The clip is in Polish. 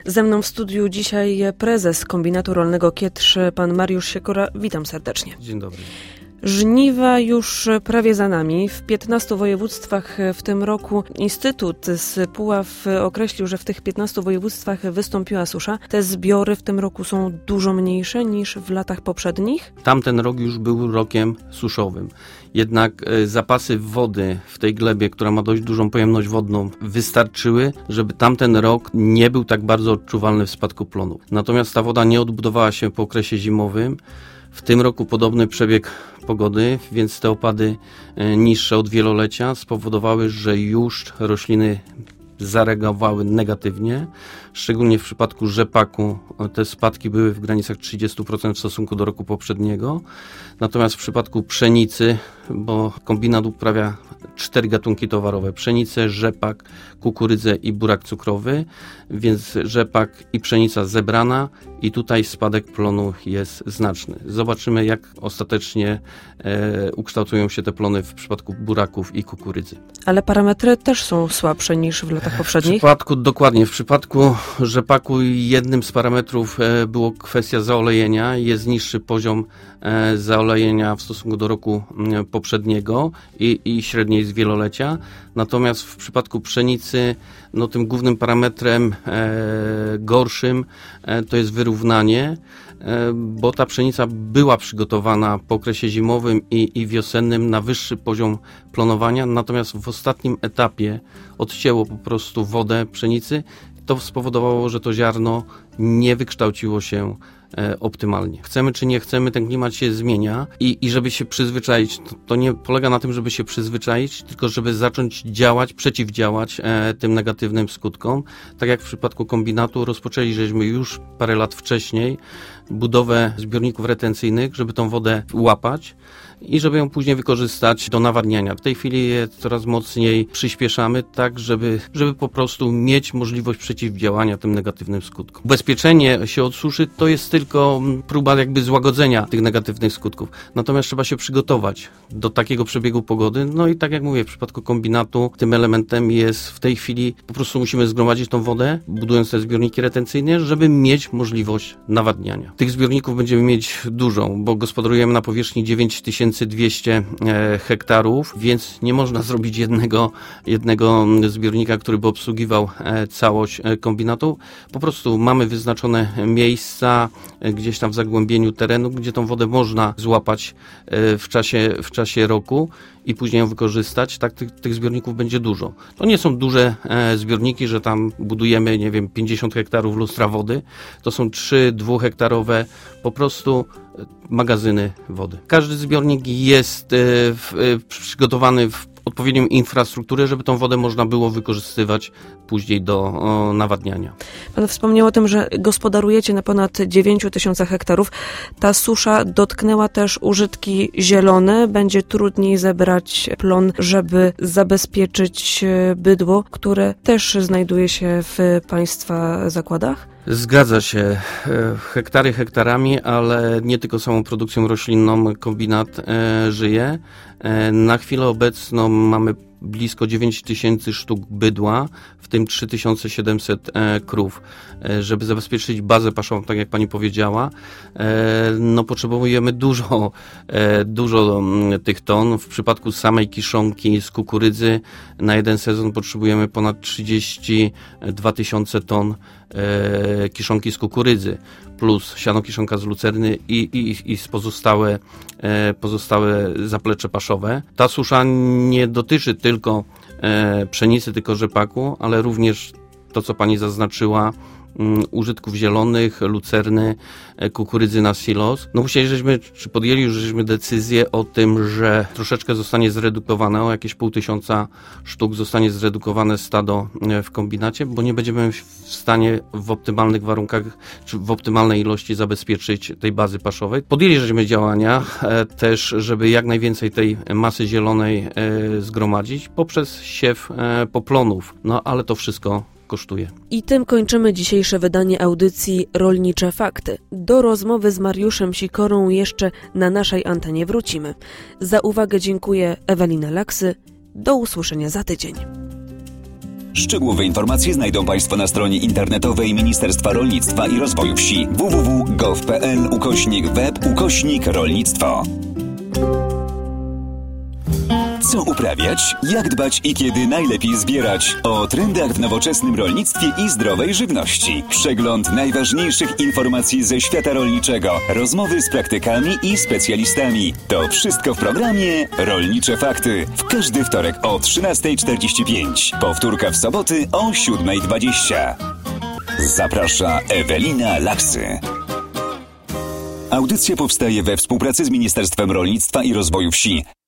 Ze mną w studiu dzisiaj prezes Kombinatu Rolnego Kietrz, pan Mariusz Siekora. Witam serdecznie. Dzień dobry. Żniwa już prawie za nami. W 15 województwach w tym roku Instytut z Puław określił, że w tych 15 województwach wystąpiła susza. Te zbiory w tym roku są dużo mniejsze niż w latach poprzednich? Tamten rok już był rokiem suszowym. Jednak zapasy wody w tej glebie, która ma dość dużą pojemność wodną, wystarczyły, żeby tamten rok nie był tak bardzo odczuwalny w spadku plonów. Natomiast ta woda nie odbudowała się po okresie zimowym. W tym roku podobny przebieg pogody, więc te opady niższe od wielolecia spowodowały, że już rośliny zareagowały negatywnie. Szczególnie w przypadku rzepaku te spadki były w granicach 30% w stosunku do roku poprzedniego. Natomiast w przypadku pszenicy, bo kombinat uprawia 4 gatunki towarowe: pszenicę, rzepak, kukurydzę i burak cukrowy, więc rzepak i pszenica zebrana i tutaj spadek plonu jest znaczny. Zobaczymy, jak ostatecznie ukształtują się te plony w przypadku buraków i kukurydzy. Ale parametry też są słabsze niż w latach poprzednich? W przypadku rzepaku jednym z parametrów było kwestia zaolejenia. Jest niższy poziom zaolejenia w stosunku do roku poprzedniego i średniej z wielolecia. Natomiast w przypadku pszenicy tym głównym parametrem gorszym to jest wyrównanie, bo ta pszenica była przygotowana po okresie zimowym i wiosennym na wyższy poziom plonowania, natomiast w ostatnim etapie odcięło po prostu wodę pszenicy. To spowodowało, że to ziarno nie wykształciło się optymalnie. Chcemy czy nie chcemy, ten klimat się zmienia i żeby się przyzwyczaić, to nie polega na tym, żeby się przyzwyczaić, tylko żeby zacząć działać, przeciwdziałać tym negatywnym skutkom. Tak jak w przypadku kombinatu rozpoczęliśmy już parę lat wcześniej budowę zbiorników retencyjnych, żeby tą wodę łapać i żeby ją później wykorzystać do nawadniania. W tej chwili je coraz mocniej przyspieszamy, tak żeby po prostu mieć możliwość przeciwdziałania tym negatywnym skutkom. Ubezpieczenie się od suszy to jest tylko próba jakby złagodzenia tych negatywnych skutków. Natomiast trzeba się przygotować do takiego przebiegu pogody. No i tak jak mówię, w przypadku kombinatu tym elementem jest w tej chwili po prostu musimy zgromadzić tą wodę, budując te zbiorniki retencyjne, żeby mieć możliwość nawadniania. Tych zbiorników będziemy mieć dużo, bo gospodarujemy na powierzchni 9200 hektarów, więc nie można zrobić jednego zbiornika, który by obsługiwał całość kombinatu. Po prostu mamy wyznaczone miejsca gdzieś tam w zagłębieniu terenu, gdzie tą wodę można złapać w czasie roku i później ją wykorzystać. Tak, tych zbiorników będzie dużo. To nie są duże zbiorniki, że tam budujemy, 50 hektarów lustra wody. To są 3 dwuhektarowe po prostu magazyny wody. Każdy zbiornik jest przygotowany w odpowiednią infrastrukturę, żeby tą wodę można było wykorzystywać później do nawadniania. Pan wspomniał o tym, że gospodarujecie na ponad 9000 hektarów. Ta susza dotknęła też użytki zielone. Będzie trudniej zebrać plon, żeby zabezpieczyć bydło, które też znajduje się w państwa zakładach? Zgadza się. Hektary hektarami, ale nie tylko samą produkcją roślinną kombinat żyje. Na chwilę obecną mamy blisko 9000 sztuk bydła, w tym 3700 krów. Żeby zabezpieczyć bazę paszową, tak jak pani powiedziała, potrzebujemy dużo tych ton. W przypadku samej kiszonki z kukurydzy na jeden sezon potrzebujemy ponad 32 000 ton kiszonki z kukurydzy, plus siano kiszonka z lucerny i pozostałe zaplecze paszowe. Ta susza nie dotyczy tylko pszenicy, tylko rzepaku, ale również to, co pani zaznaczyła, użytków zielonych, lucerny, kukurydzy na silos. Podjęli już decyzję o tym, że troszeczkę zostanie zredukowane, o jakieś 500 sztuk zostanie zredukowane stado w kombinacie, bo nie będziemy w stanie w optymalnych warunkach, czy w optymalnej ilości zabezpieczyć tej bazy paszowej. Podjęli działania też, żeby jak najwięcej tej masy zielonej zgromadzić poprzez siew poplonów. Ale to wszystko kosztuje. I tym kończymy dzisiejsze wydanie audycji Rolnicze Fakty. Do rozmowy z Mariuszem Sikorą jeszcze na naszej antenie wrócimy. Za uwagę dziękuję Ewelina Laksy. Do usłyszenia za tydzień. Szczegółowe informacje znajdą Państwo na stronie internetowej Ministerstwa Rolnictwa i Rozwoju Wsi www.gov.pl/web/rolnictwo. Co uprawiać, jak dbać i kiedy najlepiej zbierać? O trendach w nowoczesnym rolnictwie i zdrowej żywności. Przegląd najważniejszych informacji ze świata rolniczego. Rozmowy z praktykami i specjalistami. To wszystko w programie Rolnicze Fakty. W każdy wtorek o 13:45. Powtórka w soboty o 7:20. Zaprasza Ewelina Laksy. Audycja powstaje we współpracy z Ministerstwem Rolnictwa i Rozwoju Wsi.